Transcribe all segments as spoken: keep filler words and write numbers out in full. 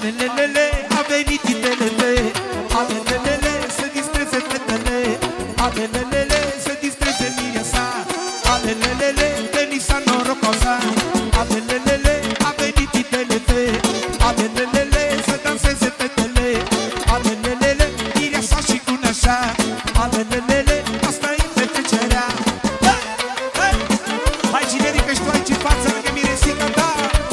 Alelelele, a venit idele, alelelele, să distreze fetele, alelelele, să distreze mie sa, alelelele, Denisa norocoasa, alelelele, a venit idele, alelelele, să danseze fetele, alelelele, mire sa și cu nașa, alelelele, asta-i petrecerea. Hai generică și tu aici în față, lângă miresica ta.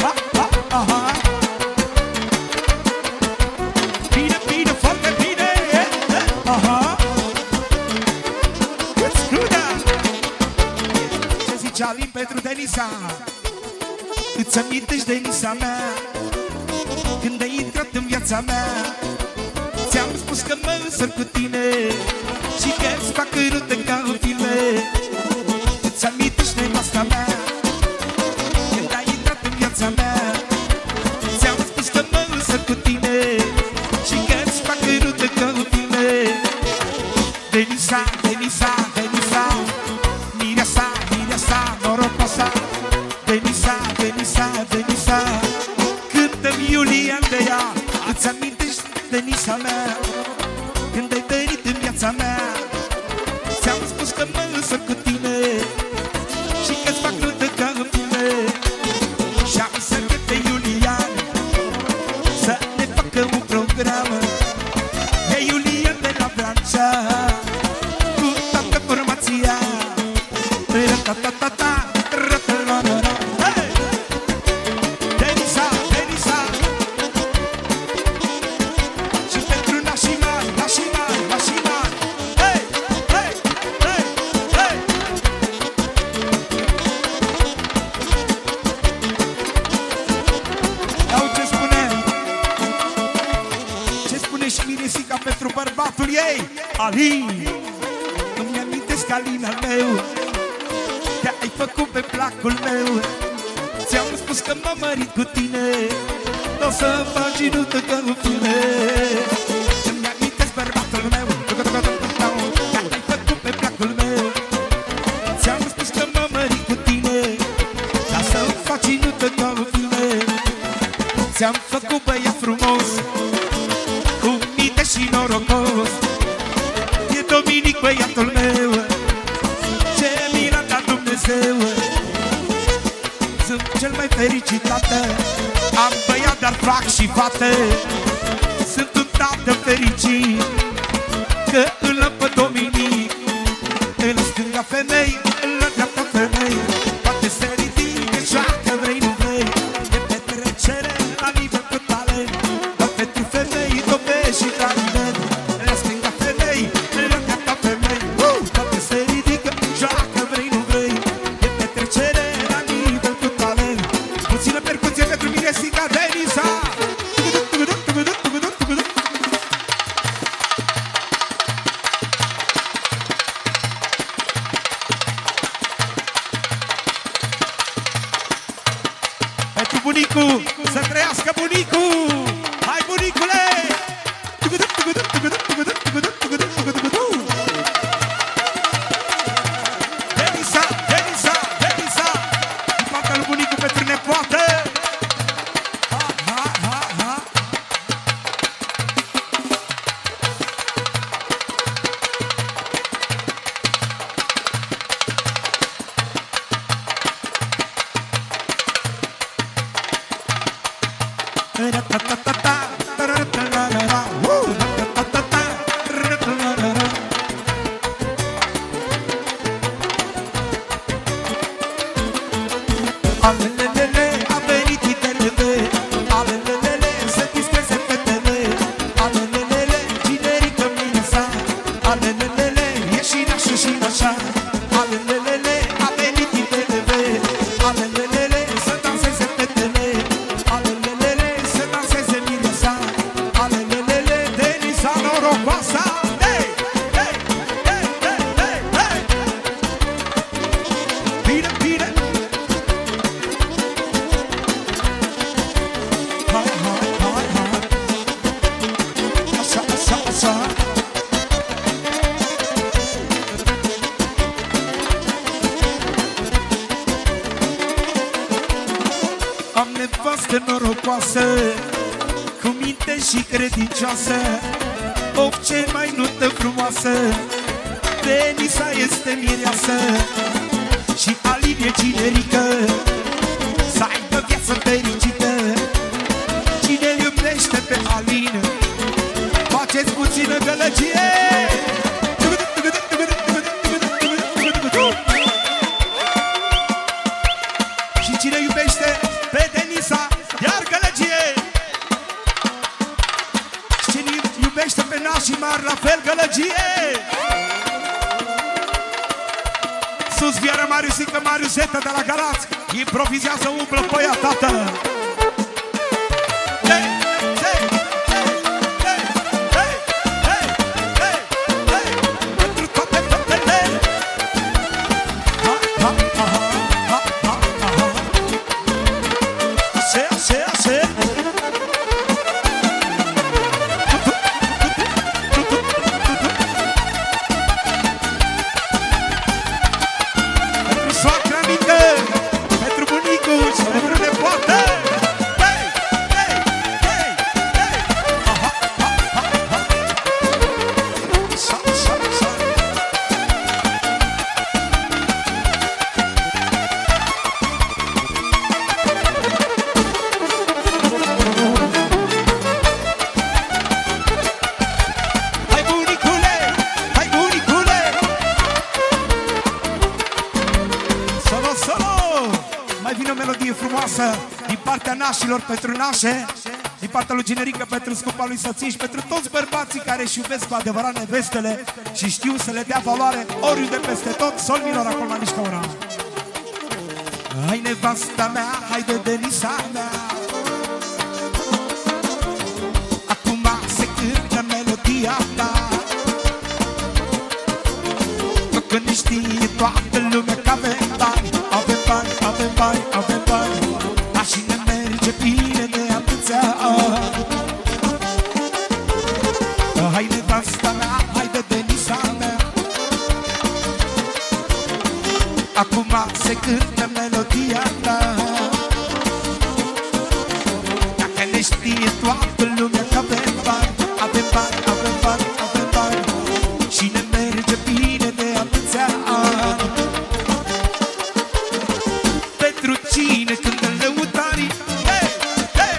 Alin pentru Denisa. Îți amintești Denisa mea, când ai intrat în viața mea? Ți-am spus că mă însăr cu tine și că-ți fac rute ca în filme. Îți amintești nevasta mea, când ai intrat în viața mea? Ți-am spus că mă însăr cu tine și că-ți fac rute ca în filme. Denisa, Denisa, Denisa, mirea sa, mirea sa, norocoasa. Denisa, Denisa, Denisa, cântă-mi Iulian de ea. Îți amintești Denisa mea, când ai venit în viața mea? Ți-am spus că mă însăr cu tine și că-ți fac rândă ca în filme. Și-am să cânte Iulian să ne facă un program. E Iulian de la Vrancea cu toată formația. Ta-ta-ta-ta, ra-ta-la-la-la. Hey! Denisa, Denisa, și pentru nașii mari, nașii mari, nașii mari. Hey, hey, hey, hey. Iau ce spune, ce spune și miresica pentru bărbatul ei, Alin. Îmi amintesc, Alin al meu, că ai făcut pe placul meu. Ți-am spus că m-am mărit cu tine, n-o să faci nută ca în filme. Îmi amintesc bărbatul meu, că ai făcut pe placul meu. Ți-am spus că m-am mărit cu tine, ca să faci nută ca în filme. Ți-am făcut băiat frumos, cu minte și norocos. E Dominic băiatul meu, ce mi l-a dat Dumnezeu. Sunt cel mai fericit tată, am băiat dar fac și fată. Sunt un tată fericit, că îl am pe Dominic. În stânga femei, în dreapta femei, poate se ridică, joacă, vrei, nu vrei. E petrecere la nivel cu talent, dar pentru femei dobești și talent. La stânga femei, în dreapta femei, poate se ridică, joacă, vrei, nu vrei. E petrecere la nivel cu talent. Puțină percuție pentru miresica Denisa. Pentru bunicul, să trăiască bunicul! Hai bunicule! Denisa, Denisa, Denisa! Din partea lui bunicul pentru nepoată! Ha, ha, ha, ha! Ra-ta-ta-ta-ta, ra-ta-la-la-la, ra-ta-ta-ta-ta, ra-ta-la-la-la. Alelelele, a venit idele, alelelele, să distreze fetele, alelelele, generică mine sa, alelelele, e și nașă și nașa, alelelele, a venit idele, alelelele, să danseze fetele, alelelele, să danseze mine sa, alelelele, Denisa norocoasa. Hey, hey, hey, hey, hey, hey. Bine, bine. Hai, hai, hai, hai. Așa, așa, așa. Am nevastă norocoasă, cu minte și credincioasă, of, ce mai nută frumoasă. Denisa este mireasă și Alin e cinerică, să aibă viață fericită. Cine iubește pe Alin, faceți puțină gălăgie. Și cine iubește pe Denisa, iar gălăgie. Și cine iubește pe Nașimar, la fel gălăgie. Sus Viera Mariusică, Mariuseta de la Galați, improvizează, umblă pe ea, tată. Hey, hey, hey, hey, hey, hey, hey, hey, pentru toate fetele. Ha, ha, ha, ha, ha, ha, ha. Așa, așa, așa. Din partea nașilor pentru nașe, din partea lui Generică pentru scumpa lui soție și pentru toți bărbații care își iubesc cu adevărat nevestele și știu să le dea valoare oriunde peste tot. Sol minor acolo la mișcă ora. Hai nevasta mea, haide Denisa mea, acum se cântă melodia ta, că ne știe toată lumea că avem bani, avem bani, avem bani, avem bani. Și ne merge bine de atâția ani. Hai nevasta mea, haide Denisa mea, acum se cântă melodia ta, dacă ne știe toată lumea că avem bani, avem bani, avem bani, avem bani. Și ne merge bine de atâția ani. Pentru cine cântă lăutarii, hey, hey,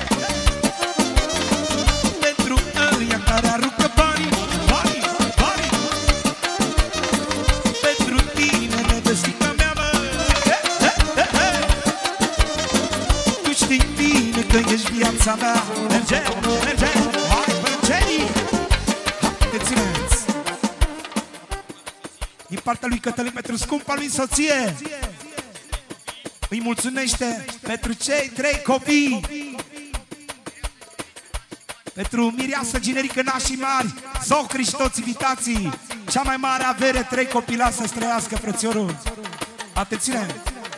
pentru ăia care aruncă banii, banii, banii. Pentru tine, nevestică mea, mă, hey, hey, hey, hey. Tu știi bine că ești viața mea. Merge, merge, hai băncenii, hai te țineți. Din partea lui Cătălin pentru scumpa lui soție, îi mulțumește pentru cei trei copii, pentru mireasă Generică, nașii mari, socri și toți invitații. Cea mai mare avere, trei copilași să străiască, frățiorul. Atențiune!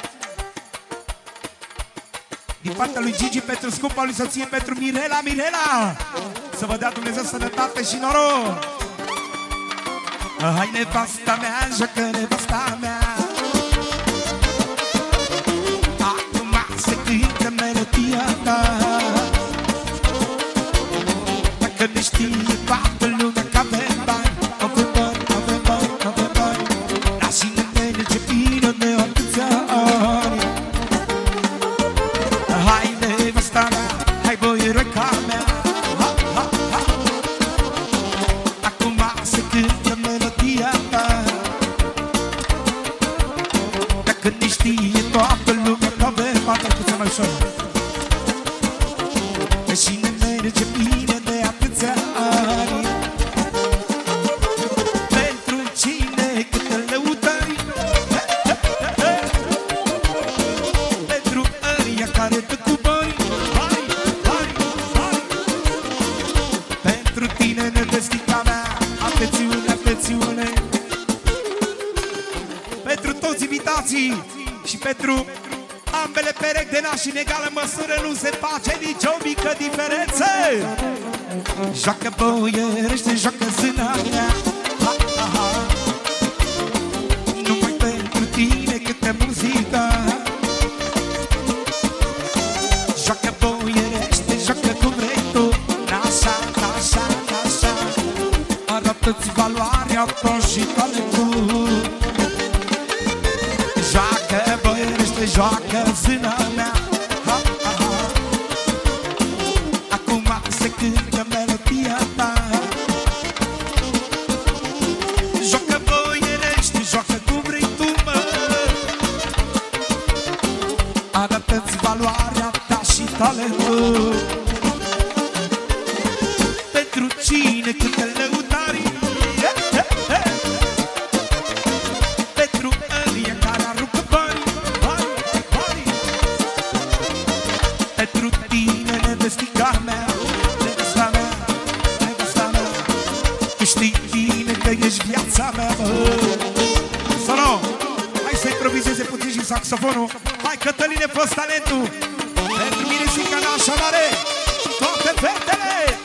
Din partea lui Gigi pentru scumpa lui soție, pentru Mirela, Mirela, să vă dea Dumnezeu sănătate și noroc. Hai nevasta mea, joacă nevasta mea, cântă melodia ta, dacă ne știe toată lumea că avem bani, avem bani, avem bani, avem bani. Dar și ne merge bine de atâția ani. Hai nevasta mea, hai boieroica mea, ha, ha, ha. Acum se cântă melodia ta, dacă ne știe toată lumea că avem bani. Mai ușor. Și ne merge bine de atâția ani. Pentru cine câtă lăutări, pentru ăia care dă cu bani, bani, bani, bani. Pentru tine, nevestica mea, atențiune, atențiune. Pentru toți invitații și pentru ambele perechi de nași, în egală măsură nu se face nicio mică diferență. Joacă boierește, joacă zâna mea, ha, ha, ha. Numai pentru tine câtă muzică. Joacă boierește, joacă cum vrei tu, Arată-ți valoarea ta și talentul. Joacă, băierește, joacă, zâna mea. Ha, ha, ha. Acum se cântă melodia ta. Joacă, băierește, joacă cum vrei tu, mă. Arată-ți valoarea ta și talentul. Pentru cine cântă lăutarii, pentru ălia care aruncă bani, bani, bani. Pentru tine, nevestica mea, nevesta mea, nevesta mea. Tu știi bine că ești viața mea, mă. Sono, hai să improvizeze puțin și saxofonul. Hai, Cătăline, fă talentul. Pentru mine Sica Nașa Mare și toate fetele.